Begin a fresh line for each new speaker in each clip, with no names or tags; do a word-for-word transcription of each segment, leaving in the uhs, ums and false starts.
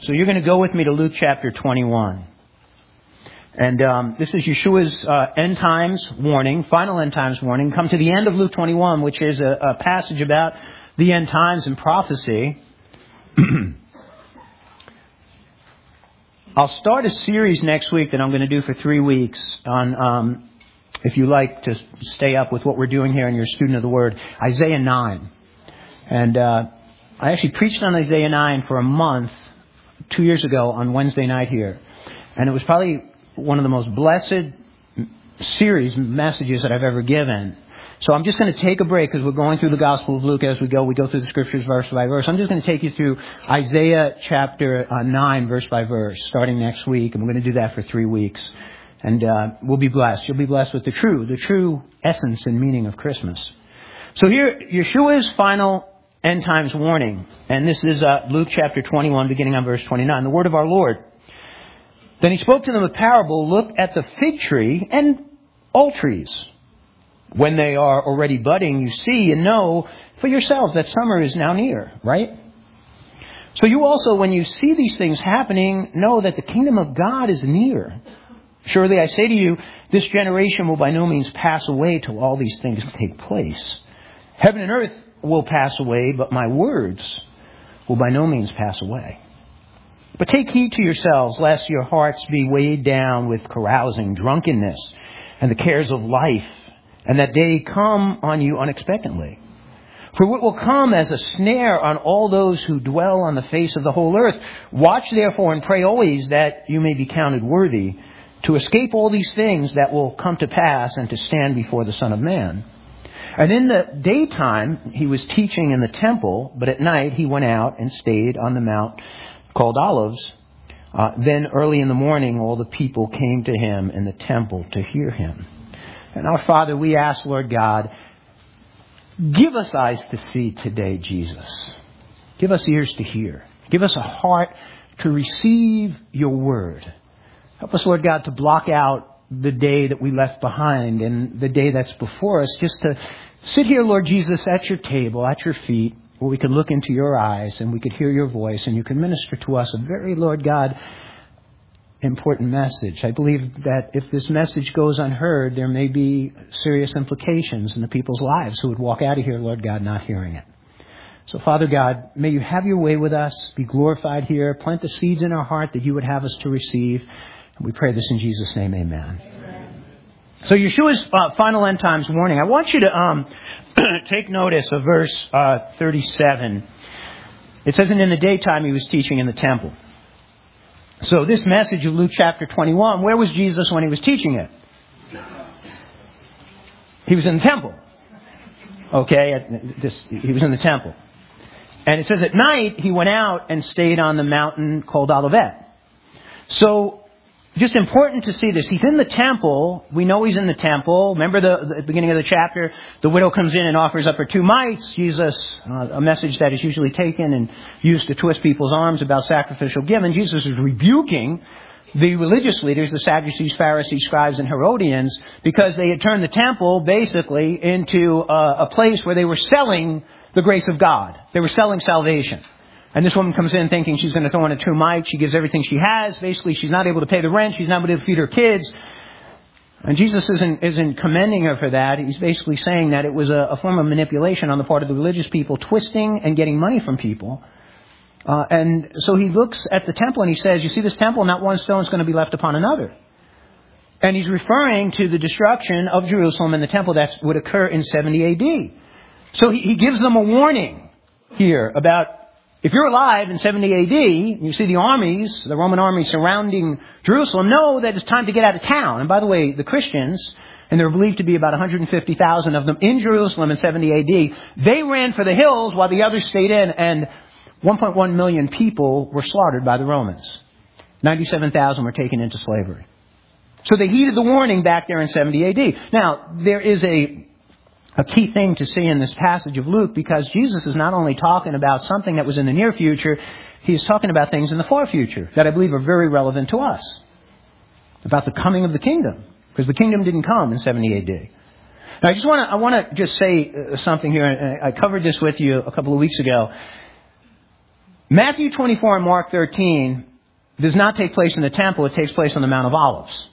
So you're going to go with me to Luke chapter twenty-one. And um, this is Yeshua's uh, end times warning, final end times warning. Come to the end of Luke twenty-one, which is a, a passage about the end times and prophecy. I'll start a series next week that I'm going to do for three weeks on, um, if you like to stay up with what we're doing here and you're a student of the Word, Isaiah nine. And uh, I actually preached on Isaiah nine for a month, two years ago on Wednesday night here. And it was probably one of the most blessed series messages that I've ever given. So I'm just going to take a break because we're going through the Gospel of Luke as we go. We go through the Scriptures verse by verse. I'm just going to take you through Isaiah chapter uh, nine, verse by verse, starting next week. And we're going to do that for three weeks. And uh, we'll be blessed. You'll be blessed with the true, the true essence and meaning of Christmas. So here, Yeshua's final end times warning. And this is uh, Luke chapter twenty-one, beginning on verse twenty-nine. The word of our Lord. Then he spoke to them a parable. Look at the fig tree and all trees. When they are already budding, you see and know for yourselves that summer is now near, right? So you also, when you see these things happening, know that the kingdom of God is near. Surely I say to you, this generation will by no means pass away till all these things take place. Heaven and earth will pass away, but my words will by no means pass away. But take heed to yourselves, lest your hearts be weighed down with carousing, drunkenness, and the cares of life, and that day come on you unexpectedly. For what will come as a snare on all those who dwell on the face of the whole earth. Watch therefore and pray always that you may be counted worthy to escape all these things that will come to pass and to stand before the Son of Man. And in the daytime he was teaching in the temple, but at night he went out and stayed on the mount called Olives. Uh, then early in the morning all the people came to him in the temple to hear him. And our Father, we ask, Lord God, give us eyes to see today, Jesus. Give us ears to hear. Give us a heart to receive your word. Help us, Lord God, to block out the day that we left behind and the day that's before us, just to sit here, Lord Jesus, at your table, at your feet, where we could look into your eyes and we could hear your voice and you can minister to us a very, Lord God, important message. I believe that if this message goes unheard, there may be serious implications in the people's lives who would walk out of here, Lord God, not hearing it. So, Father God, may you have your way with us, be glorified here, plant the seeds in our heart that you would have us to receive. And we pray this in Jesus' name, amen. Amen. So Yeshua's uh, final end times warning. I want you to um, take notice of verse uh, thirty-seven. It says, and in the daytime he was teaching in the temple. So this message of Luke chapter twenty-one, where was Jesus when he was teaching it? He was in the temple. Okay, this, he was in the temple. And it says at night he went out and stayed on the mountain called Olivet. So just important to see this. He's in the temple. We know he's in the temple. Remember the, the beginning of the chapter? The widow comes in and offers up her two mites. Jesus, uh, a message that is usually taken and used to twist people's arms about sacrificial giving. Jesus is rebuking the religious leaders, the Sadducees, Pharisees, scribes, and Herodians, because they had turned the temple basically into a, a place where they were selling the grace of God. They were selling salvation. And this woman comes in thinking she's going to throw in a two mites. She gives everything she has. Basically, she's not able to pay the rent. She's not able to feed her kids. And Jesus isn't, isn't commending her for that. He's basically saying that it was a, a form of manipulation on the part of the religious people, twisting and getting money from people. Uh, and so he looks at the temple and he says, you see this temple, not one stone is going to be left upon another. And he's referring to the destruction of Jerusalem and the temple that would occur in seventy A D. So he, he gives them a warning here about, if you're alive in seventy A D, you see the armies, the Roman army surrounding Jerusalem, know that it's time to get out of town. And by the way, the Christians, and there are believed to be about one hundred fifty thousand of them in Jerusalem in seventy A D, they ran for the hills while the others stayed in, and one point one million people were slaughtered by the Romans. ninety-seven thousand were taken into slavery. So they heeded the warning back there in seventy A D. Now, there is a A key thing to see in this passage of Luke, because Jesus is not only talking about something that was in the near future, he is talking about things in the far future that I believe are very relevant to us. About the coming of the kingdom. Because the kingdom didn't come in seventy A D. Now I just want to, I want to just say something here. I covered this with you a couple of weeks ago. Matthew twenty-four and Mark thirteen does not take place in the temple. It takes place on the Mount of Olives.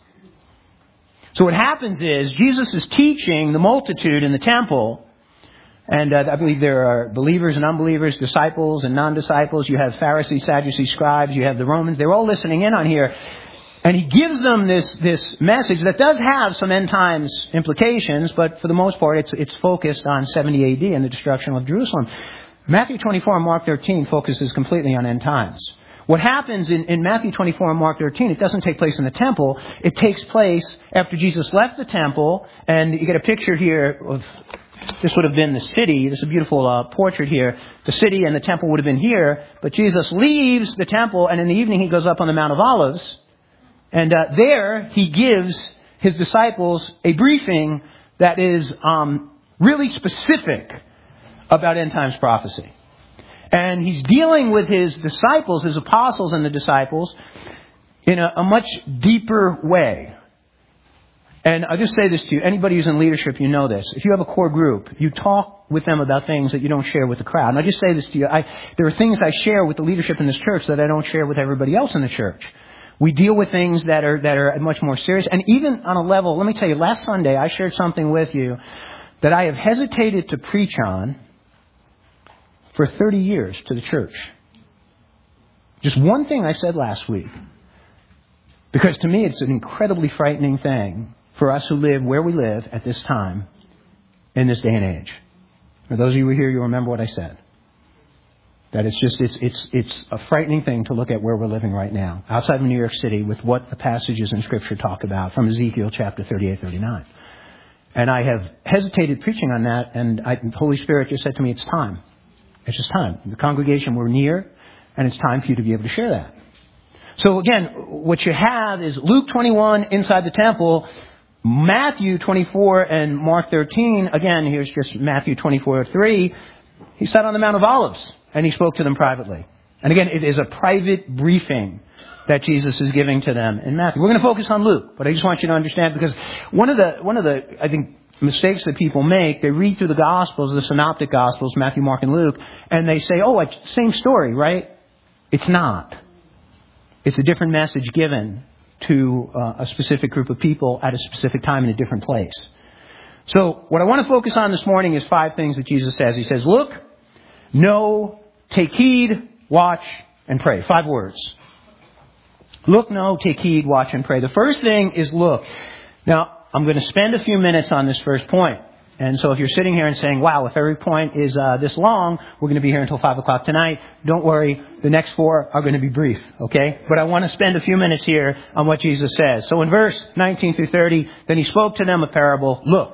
So what happens is Jesus is teaching the multitude in the temple. And uh, I believe there are believers and unbelievers, disciples and non-disciples. You have Pharisees, Sadducees, scribes. You have the Romans. They're all listening in on here. And he gives them this, this message that does have some end times implications, but for the most part, it's, it's focused on seventy A D and the destruction of Jerusalem. Matthew twenty-four and Mark thirteen focuses completely on end times. What happens in, in Matthew twenty-four and Mark thirteen, it doesn't take place in the temple. It takes place after Jesus left the temple, and you get a picture here of, this would have been the city. This is a beautiful uh, portrait here. The city and the temple would have been here, but Jesus leaves the temple, and in the evening he goes up on the Mount of Olives. And uh, there, he gives his disciples a briefing that is um, really specific about end times prophecy. And he's dealing with his disciples, his apostles and the disciples, in a, a much deeper way. And I'll just say this to you. Anybody who's in leadership, you know this. If you have a core group, you talk with them about things that you don't share with the crowd. And I just say this to you. I, there are things I share with the leadership in this church that I don't share with everybody else in the church. We deal with things that are that are much more serious. And even on a level, let me tell you, last Sunday I shared something with you that I have hesitated to preach on for thirty years to the church. Just one thing I said last week. Because to me it's an incredibly frightening thing for us who live where we live at this time in this day and age. For those of you who are here, you'll remember what I said. That it's just, it's, it's, it's a frightening thing to look at where we're living right now, outside of New York City, with what the passages in Scripture talk about from Ezekiel chapter thirty-eight, thirty-nine. And I have hesitated preaching on that, and I, the Holy Spirit just said to me, it's time. It's just time. The congregation, we're near, and it's time for you to be able to share that. So again, what you have is Luke twenty-one inside the temple, Matthew twenty-four and Mark thirteen. Again, here's just Matthew twenty-four, three. He sat on the Mount of Olives. And he spoke to them privately. And again, it is a private briefing that Jesus is giving to them in Matthew. We're going to focus on Luke, but I just want you to understand, because one of the, one of the, I think, mistakes that people make, they read through the Gospels, the Synoptic Gospels, Matthew, Mark, and Luke, and they say, oh, it's the same story, right? It's not. It's a different message given to uh, a specific group of people at a specific time in a different place. So what I want to focus on this morning is five things that Jesus says. He says, look, know, take heed, watch, and pray. Five words. Look, know, take heed, watch, and pray. The first thing is look. Now, I'm going to spend a few minutes on this first point. And so if you're sitting here and saying, wow, if every point is uh, this long, we're going to be here until five o'clock tonight. Don't worry. The next four are going to be brief, okay? But I want to spend a few minutes here on what Jesus says. So in verse nineteen through thirty, then he spoke to them a parable. Look.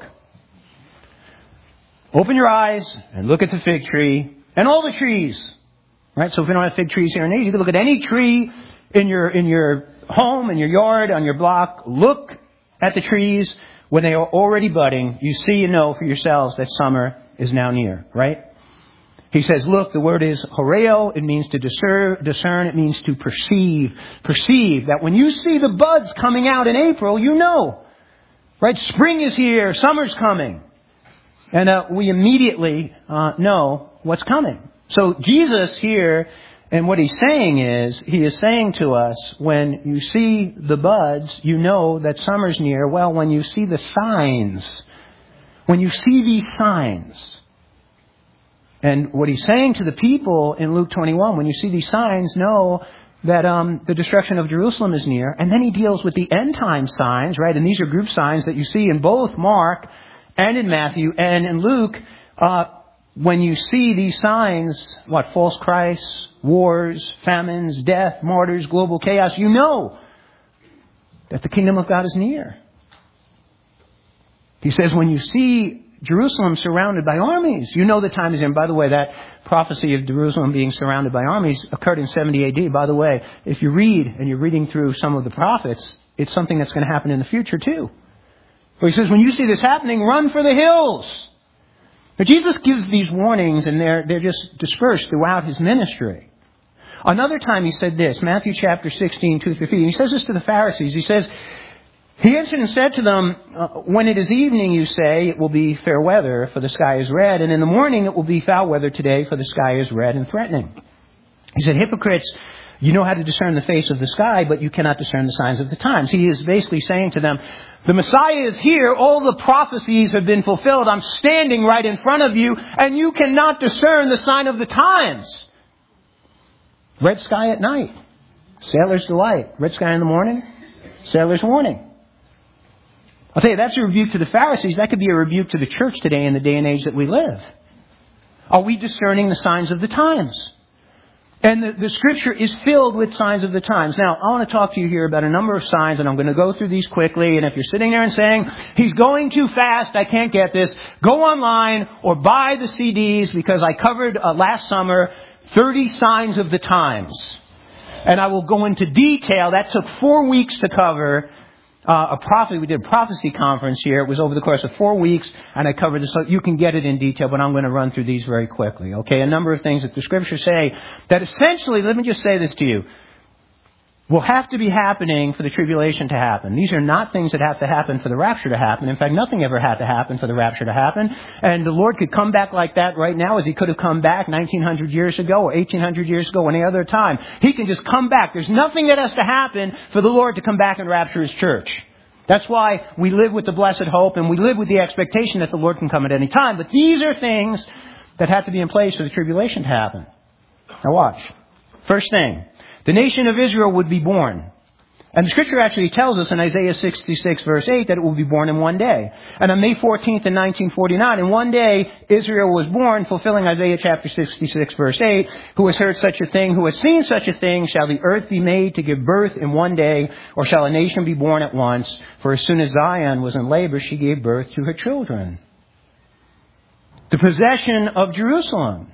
Open your eyes and look at the fig tree. And all the trees, right? So if we don't have fig trees here in Asia, you can look at any tree in your in your home, in your yard, on your block. Look at the trees when they are already budding. You see and know for yourselves that summer is now near, right? He says, look, the word is horeo. It means to discern. Discern. It means to perceive. Perceive that when you see the buds coming out in April, you know, right? Spring is here. Summer's coming. And uh, we immediately uh, know what's coming. So Jesus here, and what he's saying is, he is saying to us, when you see the buds, you know that summer's near. Well, when you see the signs, when you see these signs, and what he's saying to the people in Luke twenty-one, when you see these signs, know that um, the destruction of Jerusalem is near. And then he deals with the end time signs, right? And these are group signs that you see in both Mark and in Matthew and in Luke. Uh, when you see these signs, what, false Christs, wars, famines, death, martyrs, global chaos, you know that the kingdom of God is near. He says when you see Jerusalem surrounded by armies, you know the time is in. By the way, that prophecy of Jerusalem being surrounded by armies occurred in seventy A D. By the way, if you read and you're reading through some of the prophets, it's something that's going to happen in the future too. Where he says, when you see this happening, run for the hills. But Jesus gives these warnings, and they're, they're just dispersed throughout his ministry. Another time he said this, Matthew chapter sixteen, two through three. He says this to the Pharisees. He says, he answered and said to them, uh, when it is evening, you say, it will be fair weather, for the sky is red. And in the morning, it will be foul weather today, for the sky is red and threatening. He said, hypocrites, you know how to discern the face of the sky, but you cannot discern the signs of the times. He is basically saying to them, the Messiah is here. All the prophecies have been fulfilled. I'm standing right in front of you, and you cannot discern the sign of the times. Red sky at night. Sailor's delight. Red sky in the morning. Sailor's warning. I'll tell you, that's a rebuke to the Pharisees. That could be a rebuke to the church today in the day and age that we live. Are we discerning the signs of the times? And the, the Scripture is filled with signs of the times. Now, I want to talk to you here about a number of signs, and I'm going to go through these quickly. And if you're sitting there and saying, he's going too fast, I can't get this, go online or buy the C Ds, because I covered uh, last summer thirty signs of the times. And I will go into detail. That took four weeks to cover. Uh, a prophecy, we did a prophecy conference here. It was over the course of four weeks, and I covered this. So you can get it in detail, but I'm going to run through these very quickly. Okay, a number of things that the Scriptures say that essentially, let me just say this to you, will have to be happening for the tribulation to happen. These are not things that have to happen for the rapture to happen. In fact, nothing ever had to happen for the rapture to happen. And the Lord could come back like that right now, as He could have come back nineteen hundred years ago or eighteen hundred years ago, any other time. He can just come back. There's nothing that has to happen for the Lord to come back and rapture His church. That's why we live with the blessed hope, and we live with the expectation that the Lord can come at any time. But these are things that have to be in place for the tribulation to happen. Now watch. First thing, the nation of Israel would be born. And the Scripture actually tells us in Isaiah sixty-six verse eight that it will be born in one day. And on May fourteenth in nineteen forty-nine, in one day, Israel was born, fulfilling Isaiah chapter sixty-six verse eight. Who has heard such a thing? Who has seen such a thing? Shall the earth be made to give birth in one day? Or shall a nation be born at once? For as soon as Zion was in labor, she gave birth to her children. The possession of Jerusalem.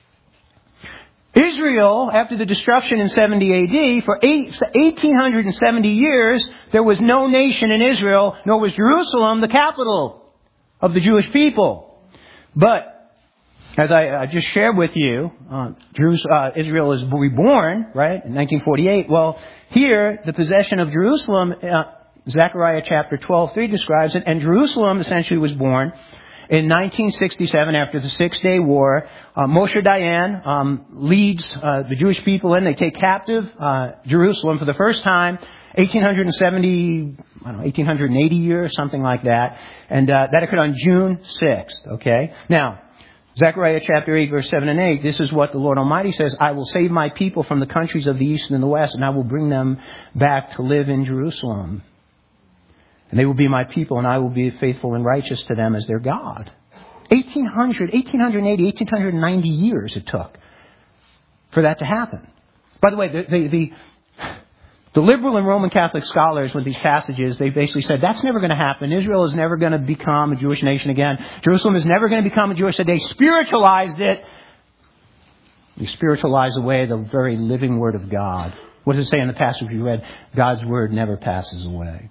Israel, after the destruction in seventy A D, for eighteen seventy years, there was no nation in Israel, nor was Jerusalem the capital of the Jewish people. But, as I, I just shared with you, uh, uh, Israel is reborn, right, in nineteen forty-eight. Well, here, the possession of Jerusalem, uh, Zechariah chapter twelve three describes it, and Jerusalem essentially was born in nineteen sixty-seven, after the Six-Day War. uh, Moshe Dayan um, leads uh, the Jewish people in. They take captive uh, Jerusalem for the first time, eighteen seventy, I don't know, eighteen eighty year, something like that. And uh, that occurred on June sixth, okay? Now, Zechariah chapter eight, verse seven and eight, this is what the Lord Almighty says, I will save my people from the countries of the east and the west, and I will bring them back to live in Jerusalem. And they will be my people, and I will be faithful and righteous to them as their God. eighteen hundred, eighteen eighty, eighteen ninety years it took for that to happen. By the way, the, the, the, the liberal and Roman Catholic scholars with these passages, they basically said, that's never going to happen. Israel is never going to become a Jewish nation again. Jerusalem is never going to become a Jewish nation. They spiritualized it. They spiritualized away the very living Word of God. What does it say in the passage we read? God's Word never passes away.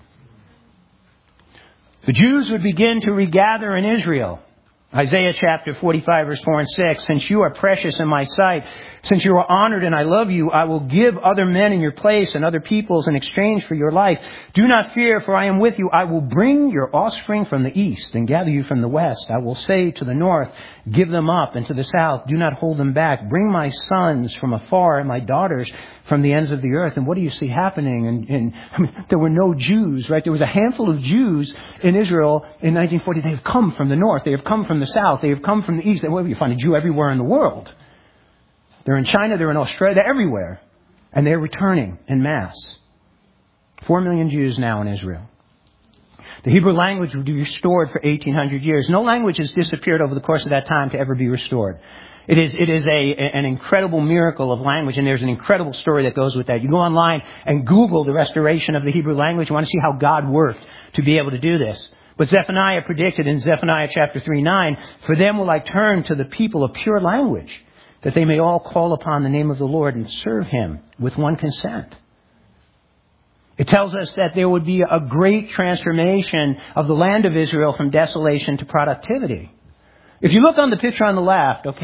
The Jews would begin to regather in Israel. Isaiah chapter forty-five, verse four and six. Since you are precious in my sight, since you are honored and I love you, I will give other men in your place and other peoples in exchange for your life. Do not fear, for I am with you. I will bring your offspring from the east and gather you from the west. I will say to the north, give them up, and to the south, do not hold them back. Bring my sons from afar and my daughters from the ends of the earth. And what do you see happening? And, and I mean, there were no Jews, right? There was a handful of Jews in Israel in nineteen forty. They have come from the north. They have come from the south. They have come from the east. Well, you find a Jew everywhere in the world. They're in China. They're in Australia. They're everywhere. And they're returning en masse. Four million Jews now in Israel. The Hebrew language would be restored for eighteen hundred years. No language has disappeared over the course of that time to ever be restored. It is, it is a, an incredible miracle of language, and there's an incredible story that goes with that. You go online and Google the restoration of the Hebrew language. You want to see how God worked to be able to do this. But Zephaniah predicted in Zephaniah chapter three nine, for them will I turn to the people of pure language, that they may all call upon the name of the Lord and serve Him with one consent. It tells us that there would be a great transformation of the land of Israel from desolation to productivity. If you look on the picture on the left, okay,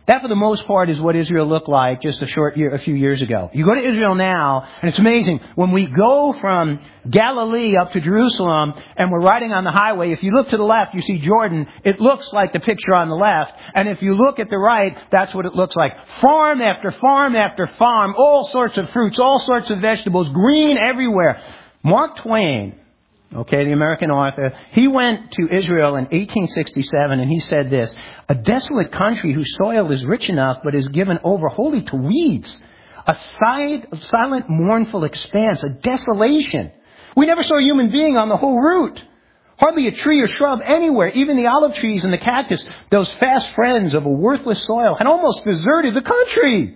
That, for the most part, is what Israel looked like just a short year, a few years ago. You go to Israel now, and it's amazing. When we go from Galilee up to Jerusalem, and we're riding on the highway, if you look to the left, you see Jordan. It looks like the picture on the left. And if you look at the right, that's what it looks like. Farm after farm after farm, all sorts of fruits, all sorts of vegetables, green everywhere. Mark Twain, okay, the American author, he went to Israel in eighteen sixty-seven, and he said this: a desolate country whose soil is rich enough but is given over wholly to weeds. A side, silent, mournful expanse, a desolation. We never saw a human being on the whole route. Hardly a tree or shrub anywhere. Even the olive trees and the cactus, those fast friends of a worthless soil, had almost deserted the country.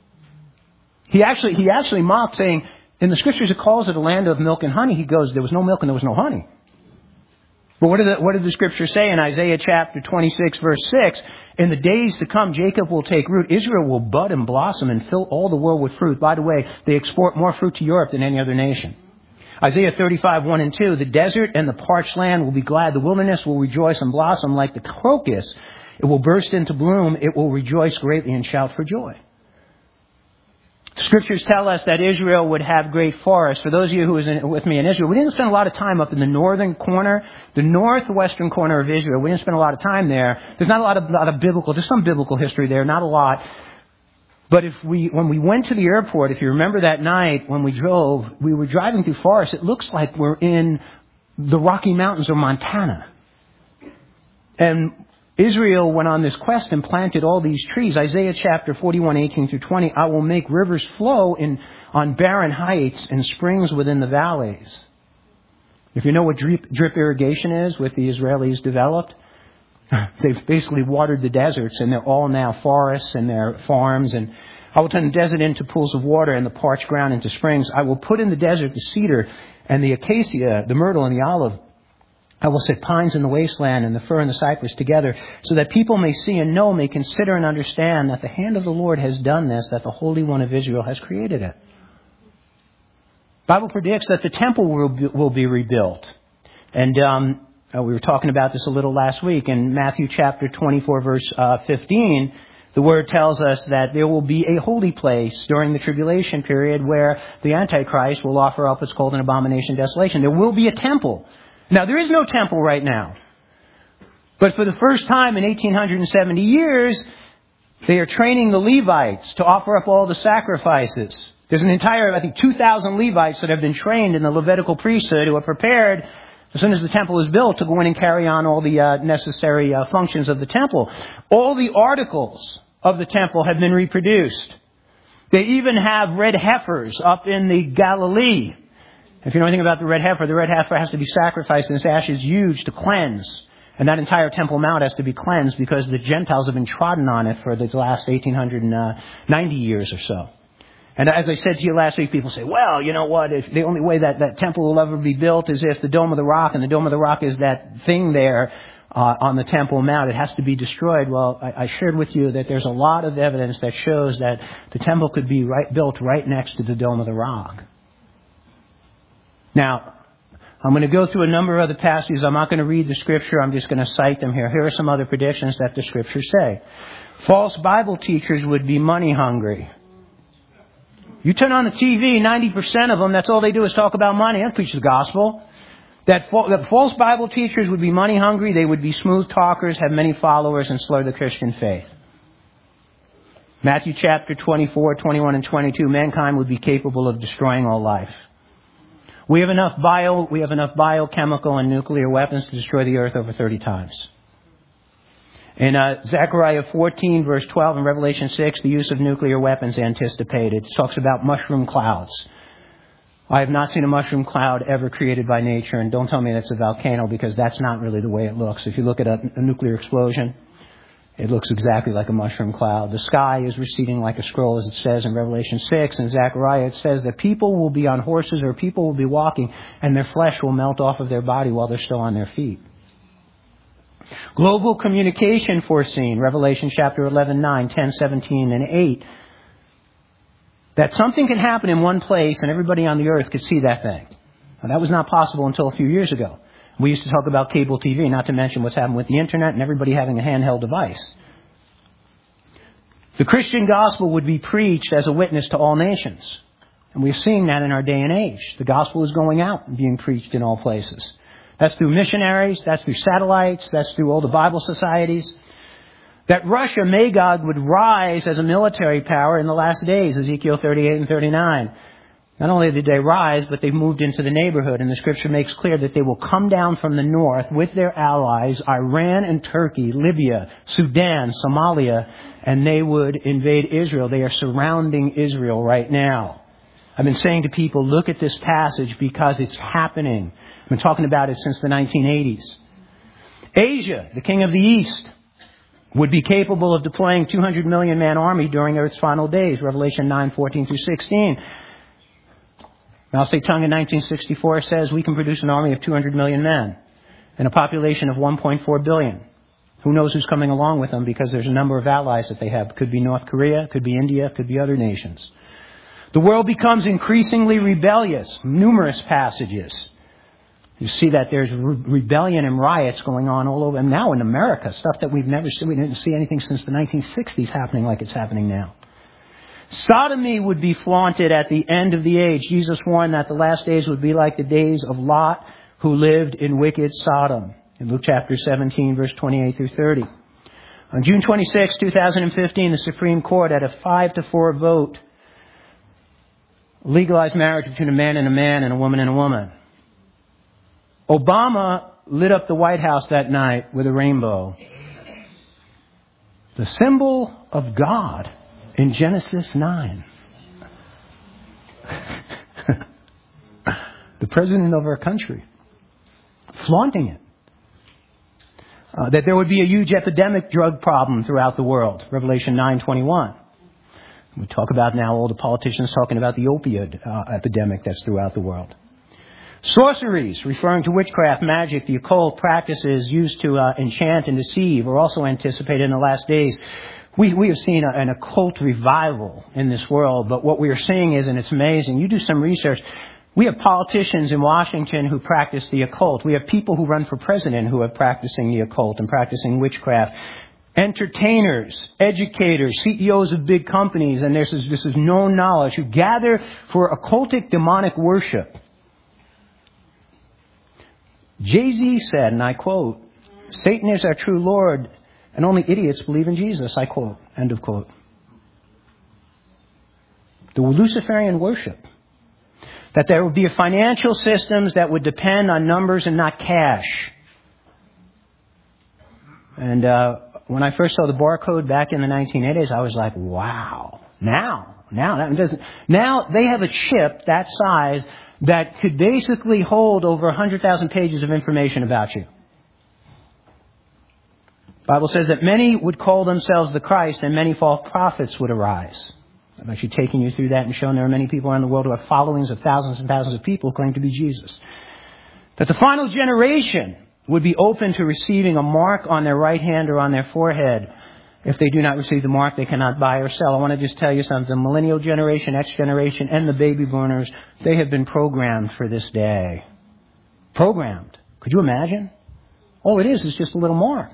He actually, he actually mocked, saying, in the scriptures it calls it a land of milk and honey. He goes, there was no milk and there was no honey. But what did the, what did the scripture say in Isaiah chapter twenty-six, verse six? In the days to come, Jacob will take root. Israel will bud and blossom and fill all the world with fruit. By the way, they export more fruit to Europe than any other nation. Isaiah thirty-five, one and two. The desert and the parched land will be glad. The wilderness will rejoice and blossom like the crocus. It will burst into bloom. It will rejoice greatly and shout for joy. Scriptures tell us that Israel would have great forests. For those of you who was in, with me in Israel, we didn't spend a lot of time up in the northern corner, the northwestern corner of Israel. We didn't spend a lot of time there. There's not a lot of, lot of biblical, there's some biblical history there, not a lot. But if we, when we went to the airport, if you remember that night when we drove, we were driving through forests. It looks like we're in the Rocky Mountains of Montana. And Israel went on this quest and planted all these trees. Isaiah chapter forty-one, eighteen through twenty. I will make rivers flow in on barren heights and springs within the valleys. If you know what drip, drip irrigation is, what the Israelis developed, they've basically watered the deserts, and they're all now forests and they're farms. And I will turn the desert into pools of water and the parched ground into springs. I will put in the desert the cedar and the acacia, the myrtle and the olive. I will set pines in the wasteland and the fir and the cypress together, so that people may see and know, may consider and understand that the hand of the Lord has done this, that the Holy One of Israel has created it. The Bible predicts that the temple will be, will be rebuilt. And um, we were talking about this a little last week. In Matthew chapter twenty-four, verse uh, fifteen, the Word tells us that there will be a holy place during the tribulation period where the Antichrist will offer up what's called an abomination desolation. There will be a temple. Now, there is no temple right now. But for the first time in eighteen seventy years, they are training the Levites to offer up all the sacrifices. There's an entire, I think, two thousand Levites that have been trained in the Levitical priesthood who are prepared, as soon as the temple is built, to go in and carry on all the uh, necessary uh, functions of the temple. All the articles of the temple have been reproduced. They even have red heifers up in the Galilee. If you know anything about the red heifer, the red heifer has to be sacrificed and its ash is used to cleanse. And that entire Temple Mount has to be cleansed because the Gentiles have been trodden on it for the last eighteen ninety years or so. And as I said to you last week, people say, well, you know what, if the only way that that temple will ever be built is if the Dome of the Rock, and the Dome of the Rock is that thing there uh, on the Temple Mount, it has to be destroyed. Well, I, I shared with you that there's a lot of evidence that shows that the temple could be right, built right next to the Dome of the Rock. Now, I'm going to go through a number of other passages. I'm not going to read the scripture. I'm just going to cite them here. Here are some other predictions that the scriptures say. False Bible teachers would be money hungry. You turn on the T V, ninety percent of them, that's all they do is talk about money. They don't preach the gospel. That, fa- that false Bible teachers would be money hungry. They would be smooth talkers, have many followers, and slur the Christian faith. Matthew chapter twenty-four, twenty-one, and twenty-two. Mankind would be capable of destroying all life. We have enough bio, we have enough biochemical and nuclear weapons to destroy the earth over thirty times. In uh, Zechariah fourteen, verse twelve, and Revelation six, the use of nuclear weapons anticipated. It talks about mushroom clouds. I have not seen a mushroom cloud ever created by nature, and don't tell me that's a volcano, because that's not really the way it looks. If you look at a, a nuclear explosion, it looks exactly like a mushroom cloud. The sky is receding like a scroll, as it says in Revelation six. And Zechariah, it says that people will be on horses, or people will be walking, and their flesh will melt off of their body while they're still on their feet. Global communication foreseen. Revelation chapter eleven, nine, ten, seventeen, and eight. That something can happen in one place and everybody on the earth could see that thing. Now, that was not possible until a few years ago. We used to talk about cable T V, not to mention what's happened with the internet and everybody having a handheld device. The Christian gospel would be preached as a witness to all nations. And we're seeing that in our day and age. The gospel is going out and being preached in all places. That's through missionaries, that's through satellites, that's through all the Bible societies. That Russia, Magog, would rise as a military power in the last days, Ezekiel thirty-eight and thirty-nine. Not only did they rise, but they've moved into the neighborhood. And the scripture makes clear that they will come down from the north with their allies, Iran and Turkey, Libya, Sudan, Somalia, and they would invade Israel. They are surrounding Israel right now. I've been saying to people, look at this passage because it's happening. I've been talking about it since the nineteen eighties. Asia, the king of the east, would be capable of deploying two hundred million man army during Earth's final days, Revelation nine, fourteen through sixteen. Mao Zedong in nineteen sixty-four says we can produce an army of two hundred million men and a population of one point four billion. Who knows who's coming along with them because there's a number of allies that they have. Could be North Korea, could be India, could be other nations. The world becomes increasingly rebellious. Numerous passages. You see that there's re- rebellion and riots going on all over. And now in America, stuff that we've never seen. We didn't see anything since the nineteen sixties happening like it's happening now. Sodomy would be flaunted at the end of the age. Jesus warned that the last days would be like the days of Lot, who lived in wicked Sodom. In Luke chapter seventeen, verse twenty-eight through thirty. On June twenty-sixth, twenty fifteen, the Supreme Court, at a five to four vote, legalized marriage between a man and a man and a woman and a woman. Obama lit up the White House that night with a rainbow. The symbol of God in Genesis nine. The president of our country flaunting it. Uh, that there would be a huge epidemic drug problem throughout the world. Revelation nine twenty-one. We talk about now all the politicians talking about the opioid uh, epidemic that's throughout the world. Sorceries, referring to witchcraft, magic, the occult practices used to uh, enchant and deceive, are also anticipated in the last days. We, we have seen a, an occult revival in this world, but what we are seeing is, and it's amazing, you do some research, we have politicians in Washington who practice the occult. We have people who run for president who are practicing the occult and practicing witchcraft. Entertainers, educators, C E Os of big companies, and this is, this is known knowledge, who gather for occultic demonic worship. Jay-Z said, and I quote, "Satan is our true Lord, and only idiots believe in Jesus," I quote, end of quote. The Luciferian worship. That there would be financial systems that would depend on numbers and not cash. And uh, when I first saw the barcode back in the nineteen eighties, I was like, wow. Now, now, that doesn't, now they have a chip that size that could basically hold over one hundred thousand pages of information about you. The Bible says that many would call themselves the Christ and many false prophets would arise. I've actually taken you through that and shown there are many people around the world who have followings of thousands and thousands of people who claim to be Jesus. That the final generation would be open to receiving a mark on their right hand or on their forehead. If they do not receive the mark, they cannot buy or sell. I want to just tell you something. The millennial generation, X generation, and the baby boomers, they have been programmed for this day. Programmed. Could you imagine? All it is is just a little mark.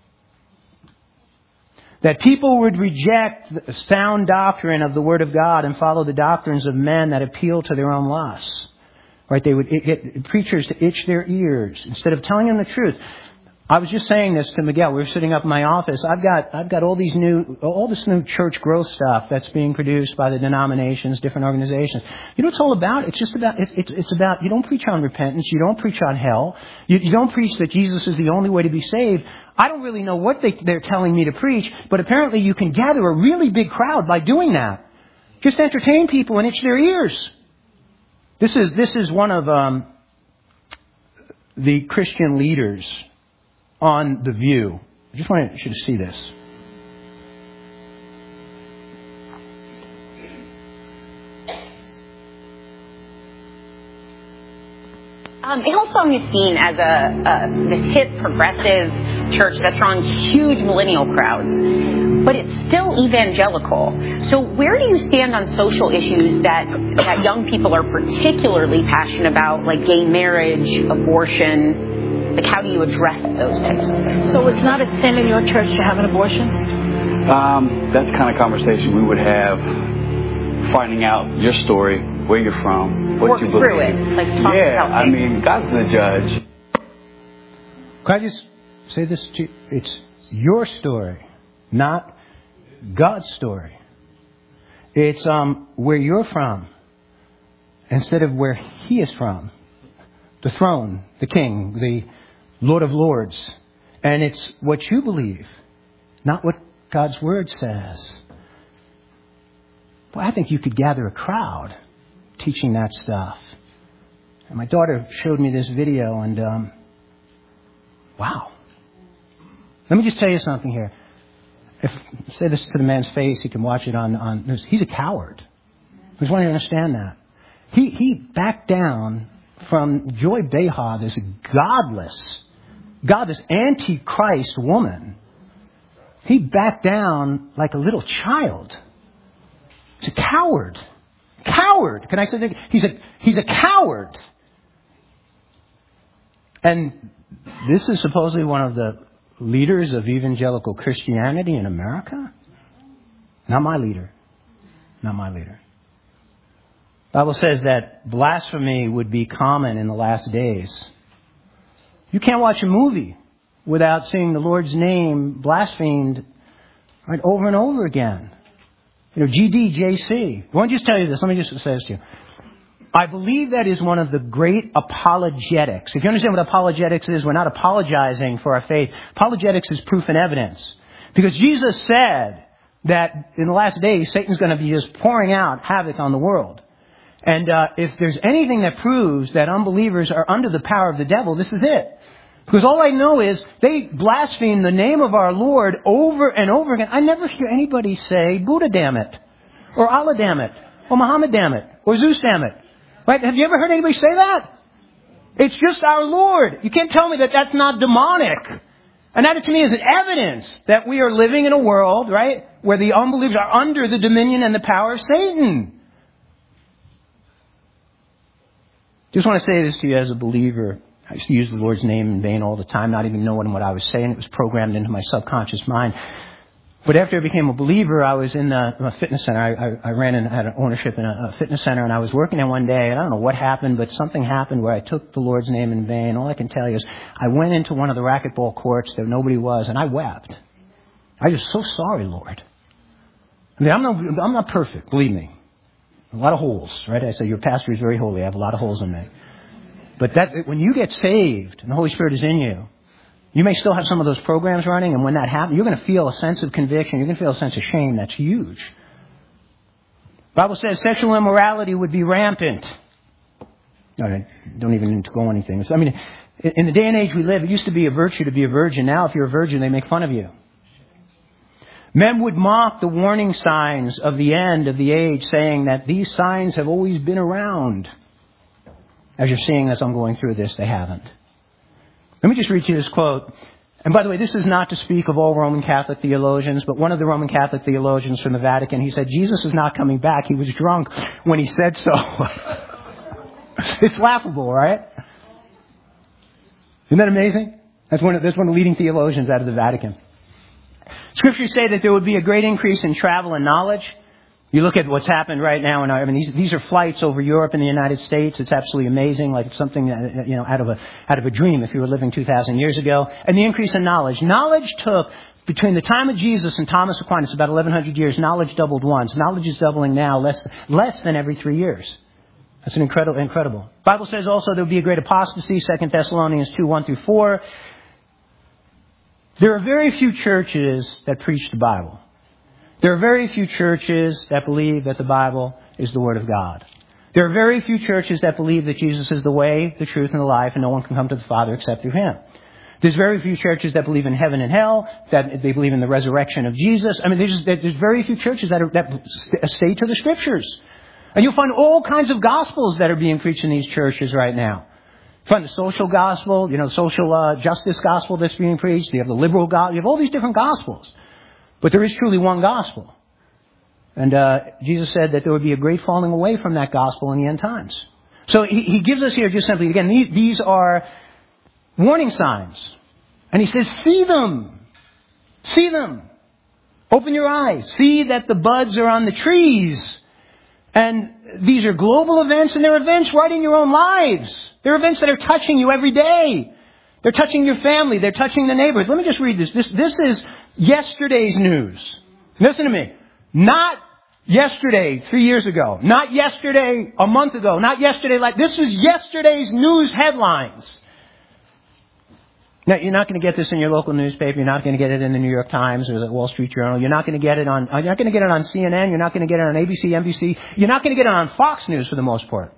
That people would reject the sound doctrine of the Word of God and follow the doctrines of men that appeal to their own lusts. Right? They would get preachers to itch their ears instead of telling them the truth. I was just saying this to Miguel. We were sitting up in my office. I've got I've got all these new all this new church growth stuff that's being produced by the denominations, different organizations. You know what it's all about? It's just about it's it's, it's about you don't preach on repentance, you don't preach on hell, you, you don't preach that Jesus is the only way to be saved. I don't really know what they, they're telling me to preach, but apparently you can gather a really big crowd by doing that. Just entertain people and itch their ears. This is this is one of um, the Christian leaders on The View. I just wanted you to see this.
Um, Hillsong is seen as a, a this hip, progressive church that's drawing huge millennial crowds, but it's still evangelical. So where do you stand on social issues that that young people are particularly passionate about, like gay marriage, abortion? Like, how do you address those types of things?
So it's not a sin in your church to have an abortion? Um, that's the kind of conversation we would have, finding out your story, where you're from, what
Work
you believe.
through it, like talk
yeah,
about
I
things.
mean, God's the judge.
Can I just say this to you? It's your story, not God's story. It's um, where you're from instead of where He is from. The throne, the King, the Lord of Lords. And it's what you believe, not what God's Word says. Well, I think you could gather a crowd teaching that stuff. And my daughter showed me this video, and um, wow. Let me just tell you something here. If say this to the man's face, he can watch it on on news. He's a coward. I just want you to understand that. He he backed down from Joy Behar, this godless, godless antichrist woman. He backed down like a little child. He's a coward. Coward. Can I say that? He's a he's a coward. And this is supposedly one of the leaders of evangelical Christianity in America? Not my leader. Not my leader. The Bible says that blasphemy would be common in the last days. You can't watch a movie without seeing the Lord's name blasphemed right over and over again. You know, G D, J C. I want to just tell you this. Let me just say this to you. I believe that is one of the great apologetics. If you understand what apologetics is, we're not apologizing for our faith. Apologetics is proof and evidence. Because Jesus said that in the last days, Satan's going to be just pouring out havoc on the world. And uh, if there's anything that proves that unbelievers are under the power of the devil, this is it. Because all I know is they blaspheme the name of our Lord over and over again. I never hear anybody say, Buddha damn it, or Allah damn it, or Muhammad damn it, or Zeus damn it. Right? Have you ever heard anybody say that? It's just our Lord. You can't tell me that that's not demonic. And that to me is an evidence that we are living in a world, right, where the unbelievers are under the dominion and the power of Satan. Just want to say this to you as a believer. I used to use the Lord's name in vain all the time, not even knowing what I was saying. It was programmed into my subconscious mind. But after I became a believer, I was in a, a fitness center. I, I, I ran and had an ownership in a, a fitness center, and I was working there one day, and I don't know what happened, but something happened where I took the Lord's name in vain. All I can tell you is I went into one of the racquetball courts that nobody was, and I wept. I was so sorry, Lord. I mean, I'm not, I'm not perfect, believe me. A lot of holes, right? I say your pastor is very holy. I have a lot of holes in me. But that when you get saved and the Holy Spirit is in you, you may still have some of those programs running, and when that happens, you're going to feel a sense of conviction. You're going to feel a sense of shame. That's huge. The Bible says sexual immorality would be rampant. I don't even need to go anything. I mean, in the day and age we live, it used to be a virtue to be a virgin. Now, if you're a virgin, they make fun of you. Men would mock the warning signs of the end of the age, saying that these signs have always been around. As you're seeing as I'm going through this, they haven't. Let me just read you this quote. And by the way, this is not to speak of all Roman Catholic theologians, but one of the Roman Catholic theologians from the Vatican, he said, Jesus is not coming back. He was drunk when he said so. It's laughable, right? Isn't that amazing? That's one of, that's one of the leading theologians out of the Vatican. Scriptures say that there would be a great increase in travel and knowledge. You look at what's happened right now, and I mean, these these are flights over Europe and the United States. It's absolutely amazing, like it's something that, you know, out of a out of a dream if you were living two thousand years ago. And the increase in knowledge, knowledge took between the time of Jesus and Thomas Aquinas about eleven hundred years. Knowledge doubled once. Knowledge is doubling now, less less than every three years. That's an incredible, incredible. The Bible says also there will be a great apostasy. Second Thessalonians two one through four. There are very few churches that preach the Bible. There are very few churches that believe that the Bible is the Word of God. There are very few churches that believe that Jesus is the way, the truth, and the life, and no one can come to the Father except through Him. There's very few churches that believe in heaven and hell, that they believe in the resurrection of Jesus. I mean, there's, there's very few churches that, are, that stay to the Scriptures. And you'll find all kinds of gospels that are being preached in these churches right now. You find the social gospel, you know, the social uh, justice gospel that's being preached. You have the liberal gospel. You have all these different gospels. But there is truly one gospel. And uh, Jesus said that there would be a great falling away from that gospel in the end times. So he, he gives us here just simply, again, these, these are warning signs. And he says, see them. See them. Open your eyes. See that the buds are on the trees. And these are global events, and they're events right in your own lives. They're events that are touching you every day. They're touching your family. They're touching the neighbors. Let me just read this. This, this is yesterday's news. Listen to me. Not yesterday, three years ago. Not yesterday, a month ago. Not yesterday, like this was yesterday's news headlines. Now, you're not going to get this in your local newspaper. You're not going to get it in the New York Times or the Wall Street Journal. You're not going to get it on, you're not going to get it on C N N. You're not going to get it on A B C, N B C. You're not going to get it on Fox News for the most part.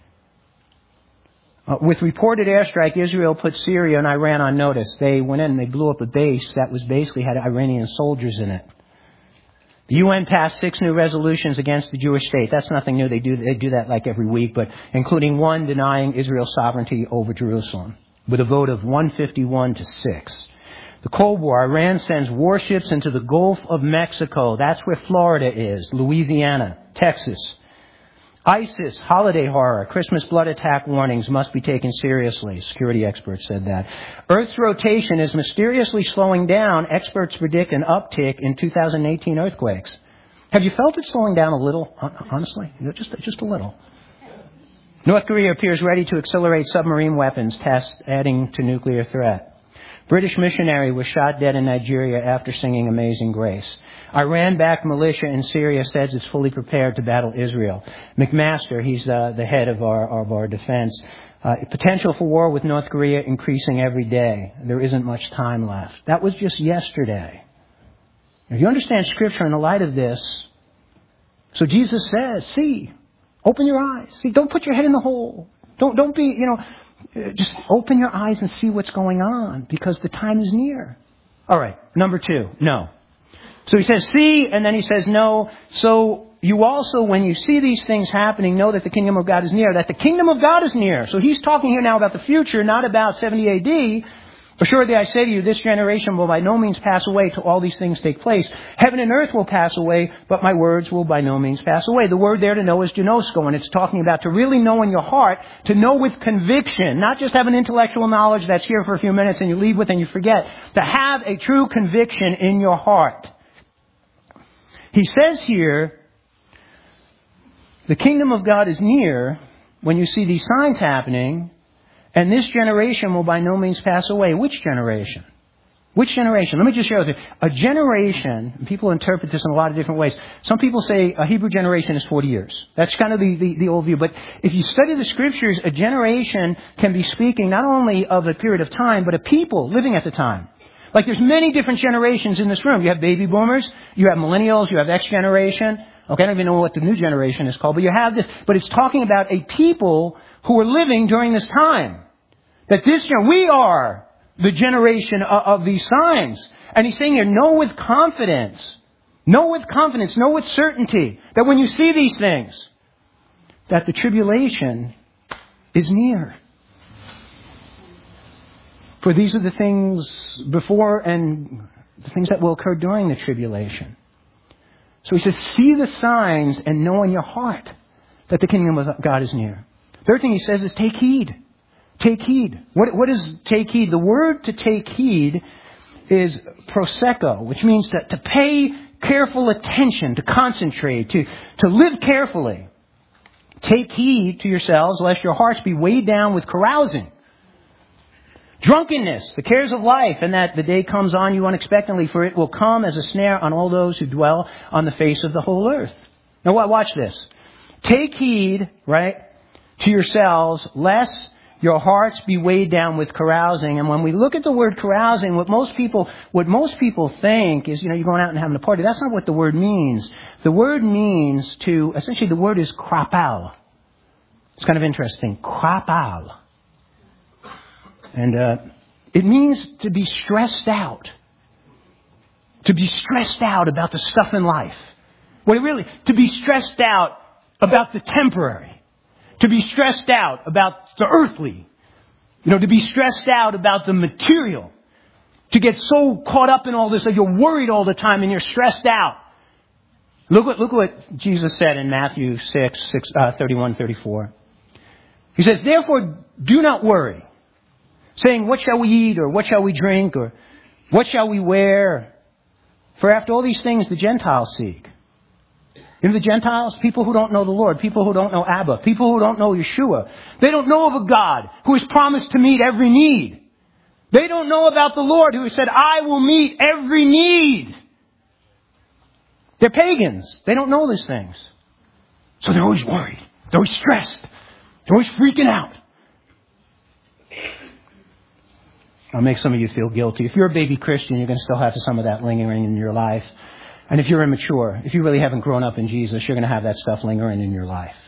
Uh, with reported airstrike, Israel put Syria and Iran on notice. They went in and they blew up a base that was basically had Iranian soldiers in it. The U N passed six new resolutions against the Jewish state. That's nothing new. They do, they do that like every week, but including one denying Israel's sovereignty over Jerusalem, with a vote of one fifty-one to six. The Cold War, Iran sends warships into the Gulf of Mexico. That's where Florida is, Louisiana, Texas. ISIS, holiday horror, Christmas blood attack warnings must be taken seriously. Security experts said that. Earth's rotation is mysteriously slowing down. Experts predict an uptick in two thousand eighteen earthquakes. Have you felt it slowing down a little, honestly? Just, just a little. North Korea appears ready to accelerate submarine weapons tests, adding to nuclear threat. British missionary was shot dead in Nigeria after singing Amazing Grace. Iran-backed militia in Syria says it's fully prepared to battle Israel. McMaster, he's uh, the head of our of our defense. Uh, potential for war with North Korea increasing every day. There isn't much time left. That was just yesterday. If you understand Scripture in the light of this, so Jesus says, see, open your eyes. See, don't put your head in the hole. Don't don't be, you know, just open your eyes and see what's going on, because the time is near. All right, number two, no. So he says, see, and then he says, no. So you also, when you see these things happening, know that the kingdom of God is near, that the kingdom of God is near. So he's talking here now about the future, not about seventy A D. Assuredly, I say to you, this generation will by no means pass away till all these things take place. Heaven and earth will pass away, but my words will by no means pass away. The word there to know is gnosko, and it's talking about to really know in your heart, to know with conviction, not just have an intellectual knowledge that's here for a few minutes and you leave with and you forget. To have a true conviction in your heart. He says here, the kingdom of God is near when you see these signs happening. And this generation will by no means pass away. Which generation? Which generation? Let me just share with you. A generation, people interpret this in a lot of different ways. Some people say a Hebrew generation is forty years. That's kind of the, the, the old view. But if you study the Scriptures, a generation can be speaking not only of a period of time, but a people living at the time. Like there's many different generations in this room. You have baby boomers, you have millennials, you have X generation. Okay, I don't even know what the new generation is called, but you have this. But it's talking about a people who are living during this time. That this, you know, we are the generation of, of these signs. And he's saying here, know with confidence, know with confidence, know with certainty, that when you see these things, that the tribulation is near. For these are the things before and the things that will occur during the tribulation. So he says, see the signs and know in your heart that the kingdom of God is near. Third thing he says is take heed. Take heed. What, what is take heed? The word to take heed is proseko, which means to, to pay careful attention, to concentrate, to, to live carefully. Take heed to yourselves, lest your hearts be weighed down with carousing, drunkenness, the cares of life, and that the day comes on you unexpectedly, for it will come as a snare on all those who dwell on the face of the whole earth. Now watch this. Take heed, right, to yourselves, lest your hearts be weighed down with carousing. And when we look at the word carousing, what most people, what most people think is, you know, you're going out and having a party. That's not what the word means. The word means to, essentially the word is krapal. It's kind of interesting. Krapal. And, uh, it means to be stressed out. To be stressed out about the stuff in life. Well, really, to be stressed out about the temporary. To be stressed out about the earthly. You know, to be stressed out about the material. To get so caught up in all this that you're worried all the time and you're stressed out. Look what, look what Jesus said in Matthew six, six uh, thirty-one, thirty-four. He says, therefore, do not worry, saying, what shall we eat, or what shall we drink, or what shall we wear? For after all these things the Gentiles seek. You know the Gentiles? People who don't know the Lord. People who don't know Abba. People who don't know Yeshua. They don't know of a God who has promised to meet every need. They don't know about the Lord who has said, I will meet every need. They're pagans. They don't know these things. So they're always worried. They're always stressed. They're always freaking out. I'll make some of you feel guilty. If you're a baby Christian, you're going to still have some of that lingering in your life. And if you're immature, if you really haven't grown up in Jesus, you're going to have that stuff lingering in your life.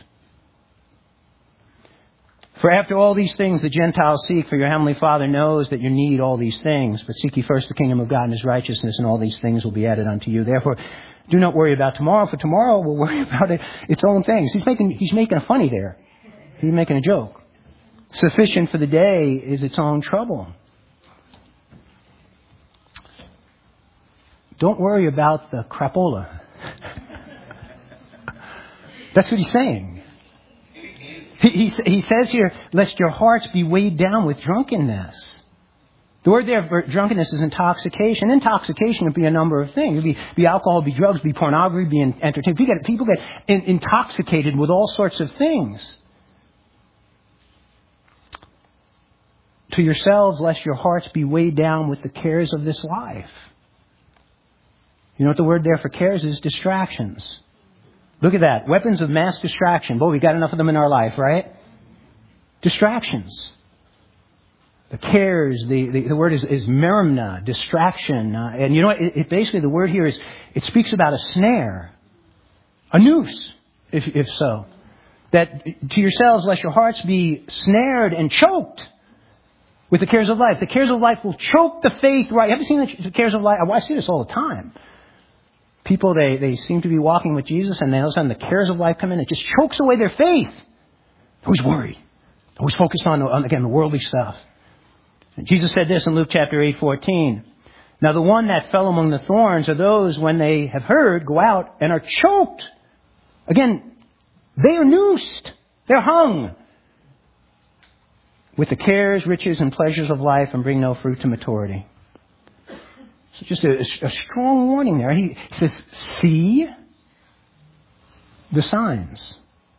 For after all these things the Gentiles seek, for your heavenly Father knows that you need all these things. But seek ye first the kingdom of God and His righteousness, and all these things will be added unto you. Therefore, do not worry about tomorrow, for tomorrow will worry about it, its own things. He's making, he's making a funny there. He's making a joke. Sufficient for the day is its own trouble. Don't worry about the crapola. That's what he's saying. He, he, he says here, lest your hearts be weighed down with drunkenness. The word there for drunkenness is intoxication. Intoxication would be a number of things. It would be, be alcohol, be drugs, be pornography, be entertainment. People get, people get in, intoxicated with all sorts of things. To yourselves, lest your hearts be weighed down with the cares of this life. You know what the word there for cares is? Distractions. Look at that. Weapons of mass distraction. Boy, we've got enough of them in our life, right? Distractions. The cares, the, the, the word is, is merimna, distraction. Uh, and you know what? It, it basically, the word here is, it speaks about a snare. A noose, if, if so. That to yourselves, lest your hearts be snared and choked with the cares of life. The cares of life will choke the faith, right? Have you seen the, the cares of life? I see this all the time. People, they, they seem to be walking with Jesus, and then all of a sudden the cares of life come in. It just chokes away their faith. They're always worried. They're always focused on, on, again, the worldly stuff. And Jesus said this in Luke chapter eight fourteen. Now the one that fell among the thorns are those when they have heard, go out and are choked. Again, they are noosed. They're hung with the cares, riches, and pleasures of life, and bring no fruit to maturity. So just a, a strong warning there. He says, see the signs.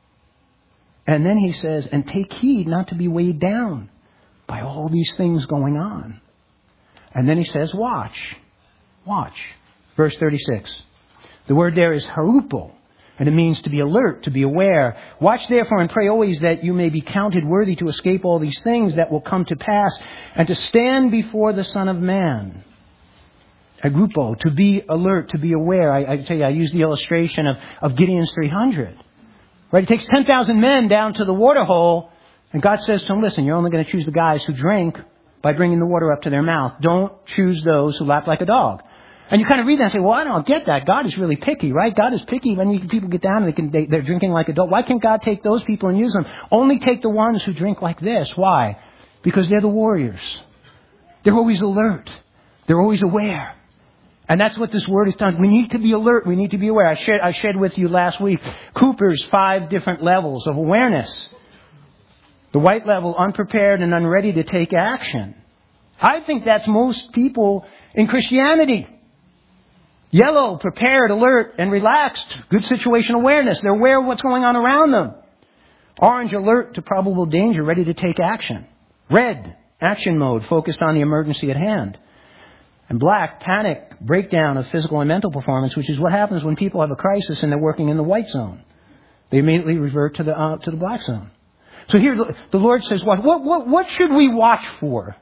And then he says, and take heed not to be weighed down by all these things going on. And then he says, watch. Watch. Verse thirty-six. The word there is harupo. And it means to be alert, to be aware. Watch therefore and pray always that you may be counted worthy to escape all these things that will come to pass and to stand before the Son of Man. Agrupo, to be alert, to be aware. I, I tell you, I use the illustration of, of Gideon's three hundred. Right? It takes ten thousand men down to the water hole, and God says to him, listen, you're only going to choose the guys who drink by bringing the water up to their mouth. Don't choose those who lap like a dog. And you kind of read that and say, well, I don't get that. God is really picky, right? God is picky when people get down and they can, they, they're drinking like a dog. Why can't God take those people and use them? Only take the ones who drink like this. Why? Because they're the warriors. They're always alert. They're always aware. And that's what this word has done. We need to be alert. We need to be aware. I shared, I shared with you last week Cooper's five different levels of awareness. The white level, unprepared and unready to take action. I think that's most people in Christianity. Yellow, prepared, alert, and relaxed. Good situation awareness. They're aware of what's going on around them. Orange, alert to probable danger, ready to take action. Red, action mode, focused on the emergency at hand. And black, panic, breakdown of physical and mental performance, which is what happens when people have a crisis and they're working in the white zone. They immediately revert to the uh, to the black zone. So here the Lord says, what, what, what, what should we watch for?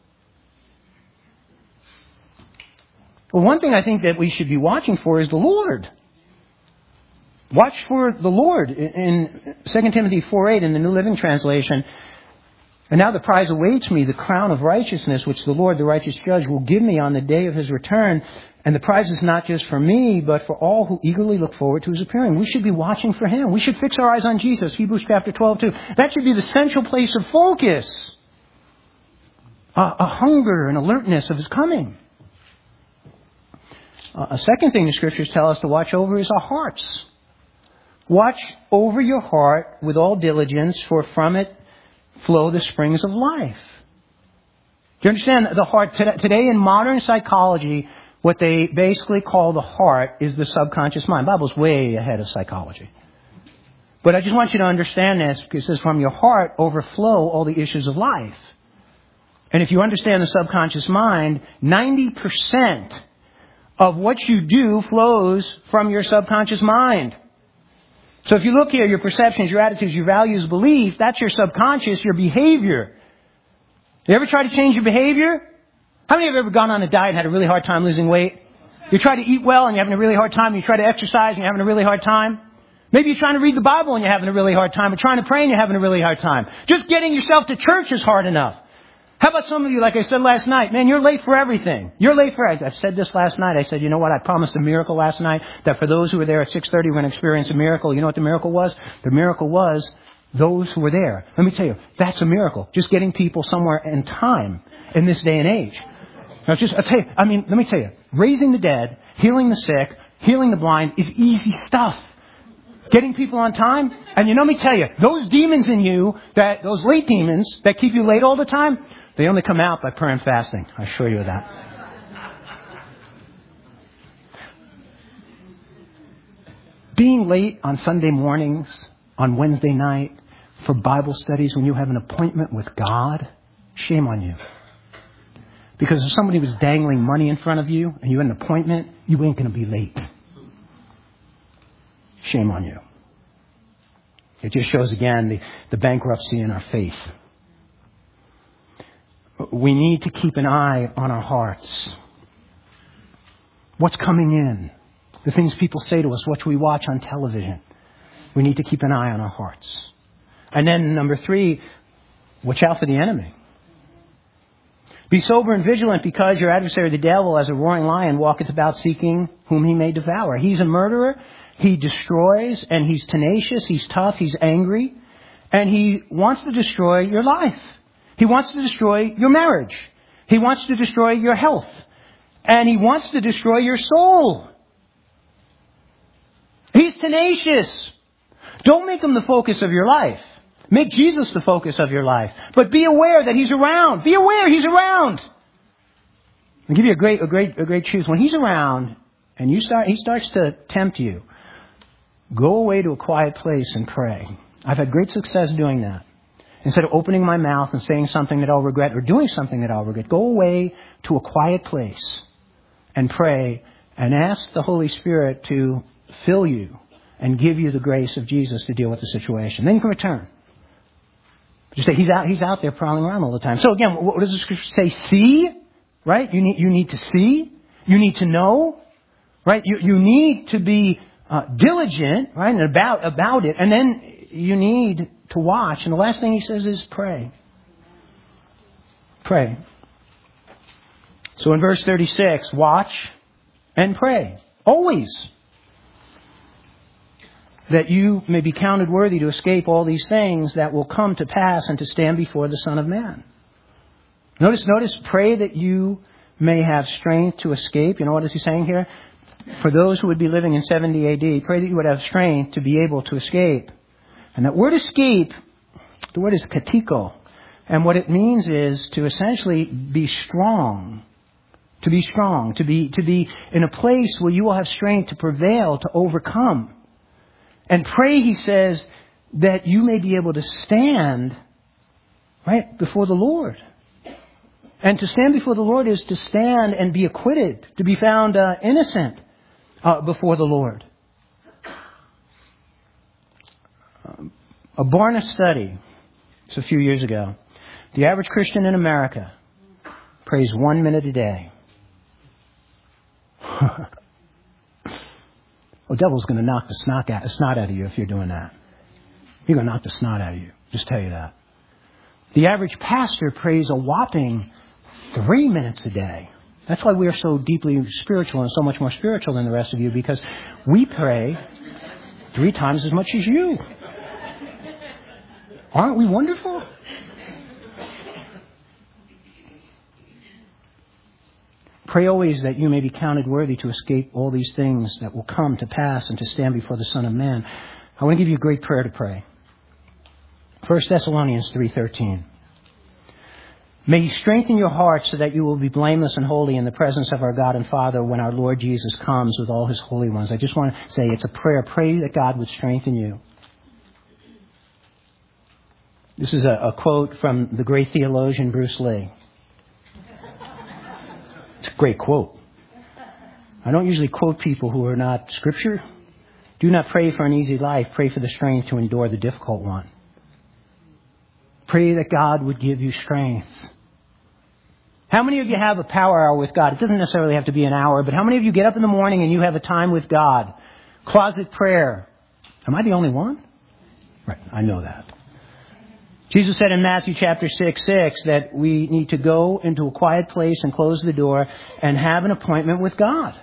Well, one thing I think that we should be watching for is the Lord. Watch for the Lord. In Second Timothy four eight in the New Living Translation, and now the prize awaits me, the crown of righteousness, which the Lord, the righteous judge, will give me on the day of his return. And the prize is not just for me, but for all who eagerly look forward to his appearing. We should be watching for him. We should fix our eyes on Jesus. Hebrews chapter twelve two. That should be the central place of focus. A, a hunger and alertness of his coming. Uh, a second thing the Scriptures tell us to watch over is our hearts. Watch over your heart with all diligence, for from it flow the springs of life. Do you understand the heart? Today in modern psychology, what they basically call the heart is the subconscious mind. The Bible's way ahead of psychology. But I just want you to understand this, because it says from your heart overflow all the issues of life. And if you understand the subconscious mind, ninety percent of what you do flows from your subconscious mind. So if you look here, your perceptions, your attitudes, your values, beliefs, that's your subconscious, your behavior. You ever try to change your behavior? How many of you have ever gone on a diet and had a really hard time losing weight? You try to eat well and you're having a really hard time. You try to exercise and you're having a really hard time. Maybe you're trying to read the Bible and you're having a really hard time. Or trying to pray and you're having a really hard time. Just getting yourself to church is hard enough. How about some of you, like I said last night, man, you're late for everything. You're late for everything. I said this last night. I said, you know what? I promised a miracle last night that for those who were there at six thirty, we're going to experience a miracle. You know what the miracle was? The miracle was those who were there. Let me tell you, that's a miracle. Just getting people somewhere in time in this day and age. Now, just, I'll tell you, I mean, let me tell you, raising the dead, healing the sick, healing the blind is easy stuff. Getting people on time, and you know, let me tell you, those demons in you, that those late demons that keep you late all the time, they only come out by prayer and fasting. I assure you of that. Being late on Sunday mornings, on Wednesday night, for Bible studies when you have an appointment with God, shame on you. Because if somebody was dangling money in front of you and you had an appointment, you ain't going to be late. Shame on you. It just shows again the, the bankruptcy in our faith. We need to keep an eye on our hearts. What's coming in? The things people say to us, what we watch on television. We need to keep an eye on our hearts. And then number three, watch out for the enemy. Be sober and vigilant, because your adversary, the devil, as a roaring lion, walketh about seeking whom he may devour. He's a murderer. He destroys, and he's tenacious. He's tough. He's angry. And he wants to destroy your life. He wants to destroy your marriage. He wants to destroy your health. And he wants to destroy your soul. He's tenacious. Don't make him the focus of your life. Make Jesus the focus of your life. But be aware that he's around. Be aware he's around. I'll give you a great, a great, a great truth. When he's around and you start, he starts to tempt you, go away to a quiet place and pray. I've had great success doing that. Instead of opening my mouth and saying something that I'll regret or doing something that I'll regret, go away to a quiet place and pray and ask the Holy Spirit to fill you and give you the grace of Jesus to deal with the situation. Then you can return. Just say he's out, he's out there prowling around all the time. So again, what does the scripture say? See, right? You need, you need to see. You need to know, right? You, you need to be uh, diligent, right? And about, about it. And then you need to watch. And the last thing he says is pray. Pray. So in verse thirty-six, watch and pray. Always. That you may be counted worthy to escape all these things that will come to pass and to stand before the Son of Man. Notice, notice, pray that you may have strength to escape. You know what is he saying here? For those who would be living in seventy A D, pray that you would have strength to be able to escape. And that word escape, the word is katiko. And what it means is to essentially be strong. To be strong. To be, to be in a place where you will have strength to prevail, to overcome. And pray, he says, that you may be able to stand, right, before the Lord. And to stand before the Lord is to stand and be acquitted, to be found uh, innocent uh, before the Lord. Um, a Barna study, it's a few years ago. The average Christian in America prays one minute a day. The devil's going to knock the snot out, snot out of you if you're doing that. He's going to knock the snot out of you. Just tell you that. The average pastor prays a whopping three minutes a day. That's why we are so deeply spiritual and so much more spiritual than the rest of you, because we pray three times as much as you. Aren't we wonderful? Pray always that you may be counted worthy to escape all these things that will come to pass and to stand before the Son of Man. I want to give you a great prayer to pray. First Thessalonians three thirteen. May He strengthen your hearts so that you will be blameless and holy in the presence of our God and Father when our Lord Jesus comes with all His holy ones. I just want to say it's a prayer. Pray that God would strengthen you. This is a, a quote from the great theologian Bruce Lee. It's a great quote. I don't usually quote people who are not Scripture. Do not pray for an easy life. Pray for the strength to endure the difficult one. Pray that God would give you strength. How many of you have a power hour with God? It doesn't necessarily have to be an hour, but how many of you get up in the morning and you have a time with God? Closet prayer. Am I the only one? Right, I know that. Jesus said in Matthew chapter six, six that we need to go into a quiet place and close the door and have an appointment with God.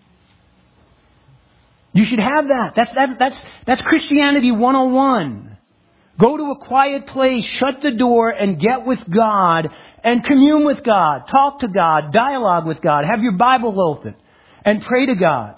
You should have that. That's, that, that's, that's Christianity one oh one. Go to a quiet place, shut the door, and get with God and commune with God. Talk to God, dialogue with God, have your Bible open, and pray to God.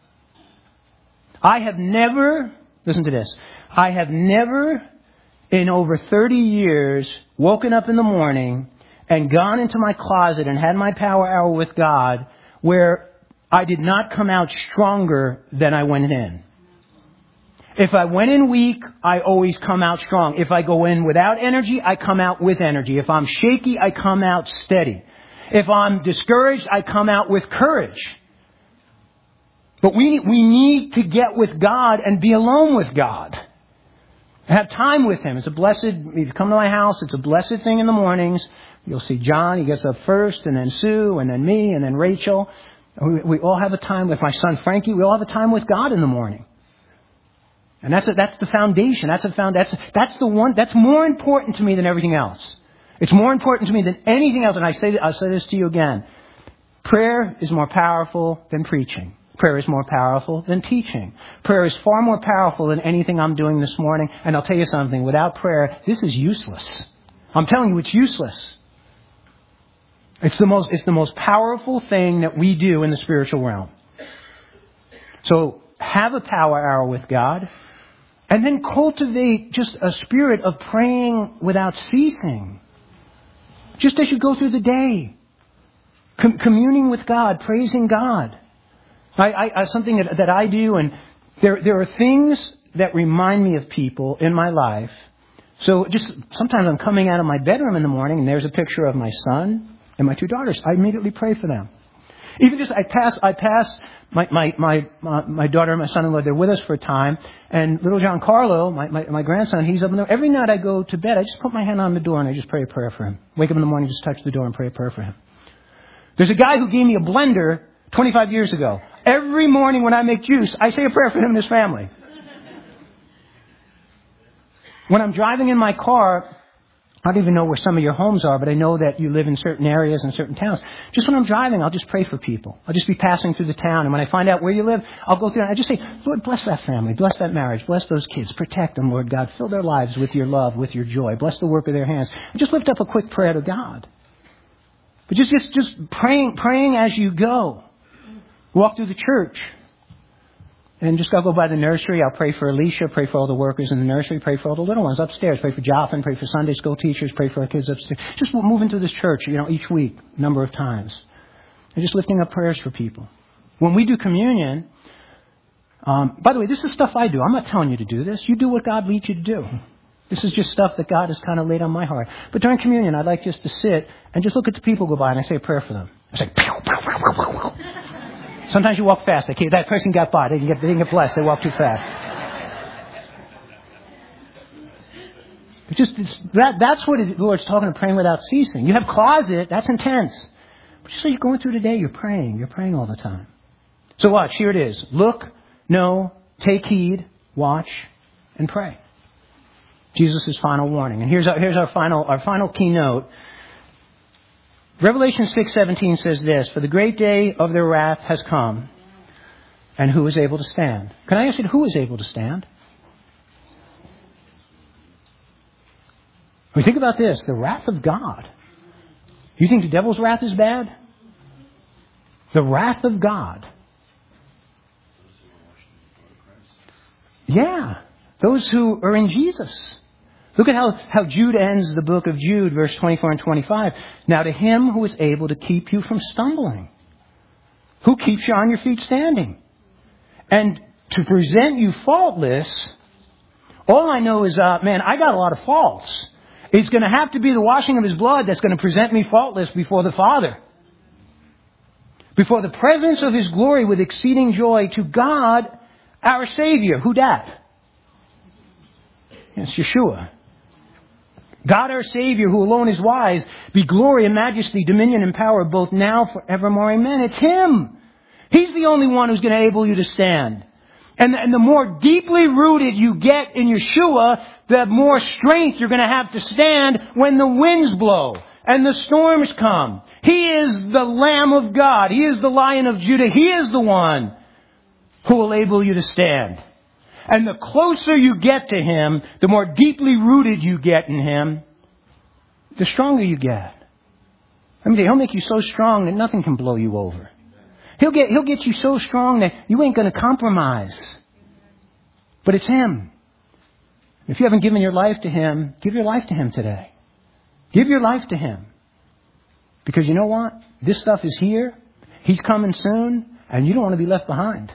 I have never, listen to this, I have never in over thirty years woken up in the morning and gone into my closet and had my power hour with God where I did not come out stronger than I went in. If I went in weak, I always come out strong. If I go in without energy, I come out with energy. If I'm shaky, I come out steady. If I'm discouraged, I come out with courage. But we, we need to get with God and be alone with God. And have time with Him. It's a blessed, if you come to my house, it's a blessed thing in the mornings. You'll see John, he gets up first, and then Sue, and then me, and then Rachel. We, we all have a time with my son Frankie. We all have a time with God in the morning. And that's a, that's the foundation. That's a found. That's that's the one. That's more important to me than everything else. It's more important to me than anything else. And I say I'll say this to you again. Prayer is more powerful than preaching. Prayer is more powerful than teaching. Prayer is far more powerful than anything I'm doing this morning. And I'll tell you something. Without prayer, this is useless. I'm telling you, it's useless. It's the most. It's the most powerful thing that we do in the spiritual realm. So have a power hour with God. And then cultivate just a spirit of praying without ceasing. Just as you go through the day. Com- communing with God, praising God. I, I, I something that, that I do, and there there are things that remind me of people in my life. So just sometimes I'm coming out of my bedroom in the morning, and there's a picture of my son and my two daughters. I immediately pray for them. Even just I pass I pass my my my my, my daughter and my son-in-law. They're with us for a time, and little John Carlo, my, my my grandson, he's up in there. Every night I go to bed, I just put my hand on the door and I just pray a prayer for him. Wake up in the morning, just touch the door and pray a prayer for him. There's a guy who gave me a blender twenty-five years ago. Every morning when I make juice, I say a prayer for him and his family. When I'm driving in my car, I don't even know where some of your homes are, but I know that you live in certain areas and certain towns. Just when I'm driving, I'll just pray for people. I'll just be passing through the town, and when I find out where you live, I'll go through and I just say, Lord, bless that family, bless that marriage, bless those kids, protect them, Lord God. Fill their lives with your love, with your joy. Bless the work of their hands. And just lift up a quick prayer to God. But just, just, just praying, praying as you go. Walk through the church. And just I'll go by the nursery. I'll pray for Alicia, pray for all the workers in the nursery, pray for all the little ones upstairs, pray for Jotham, pray for Sunday school teachers, pray for our kids upstairs. Just move into this church, you know, each week, a number of times. And just lifting up prayers for people. When we do communion, um, by the way, this is stuff I do. I'm not telling you to do this. You do what God leads you to do. This is just stuff that God has kind of laid on my heart. But during communion, I'd like just to sit and just look at the people go by and I say a prayer for them. I say, pow, pow, pow, pow, pow, pow. Sometimes you walk fast. Okay, that person got by. They didn't get, they didn't get blessed. They walked too fast. It's just it's, that, that's what the Lord's talking about, praying without ceasing. You have closet. That's intense. But just so you're going through the day, you're praying. You're praying all the time. So watch. Here it is. Look, know, take heed, watch, and pray. Jesus' final warning. And here's our, here's our final our final keynote. Revelation six seventeen says this, for the great day of their wrath has come, and who is able to stand? Can I ask you, who is able to stand? When we think about this, the wrath of God. You think the devil's wrath is bad? The wrath of God. Yeah. Those who are in Jesus. Look at how, how Jude ends the book of Jude, verse twenty-four and twenty-five. Now to him who is able to keep you from stumbling, who keeps you on your feet standing, and to present you faultless. All I know is, uh, man, I got a lot of faults. It's going to have to be the washing of His blood that's going to present me faultless before the Father, before the presence of His glory with exceeding joy, to God, our Savior. Who dat? It's Yeshua. God our Savior, who alone is wise, be glory and majesty, dominion and power, both now, forevermore. Amen. It's Him. He's the only one who's going to enable you to stand. And, and the more deeply rooted you get in Yeshua, the more strength you're going to have to stand when the winds blow and the storms come. He is the Lamb of God. He is the Lion of Judah. He is the one who will enable you to stand. And the closer you get to Him, the more deeply rooted you get in Him, the stronger you get. I mean, He'll make you so strong that nothing can blow you over. He'll get, he'll get you so strong that you ain't going to compromise. But it's Him. If you haven't given your life to Him, give your life to Him today. Give your life to Him. Because you know what? This stuff is here. He's coming soon. And you don't want to be left behind.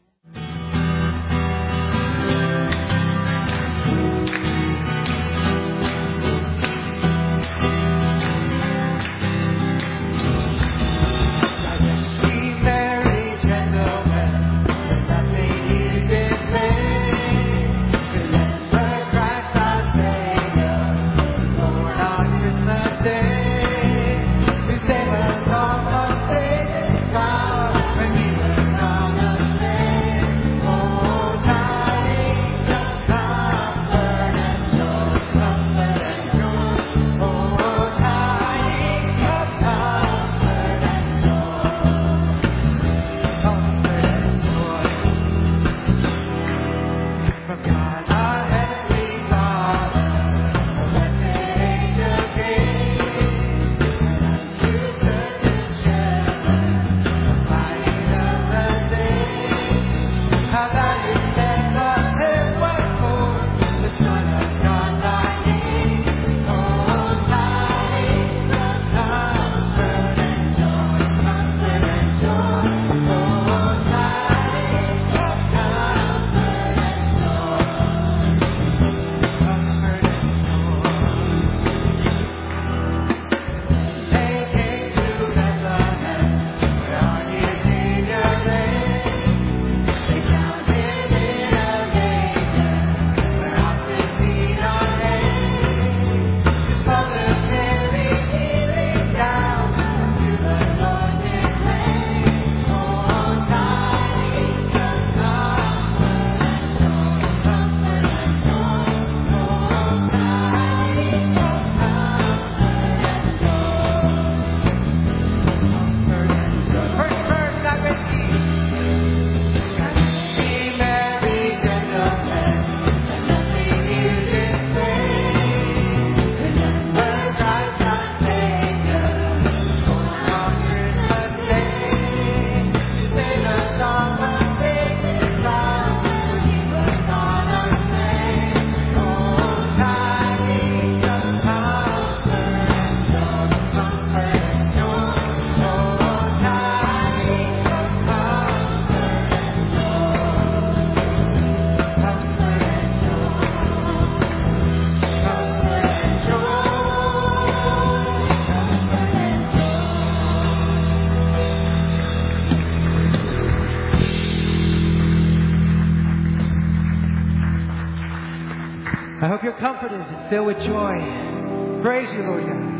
I hope you're comforted and filled with joy. Praise you, Lord God.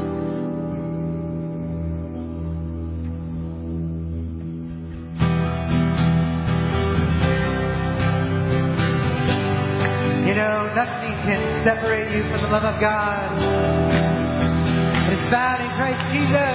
You know, nothing can separate you from the love of God. It is found in Christ Jesus.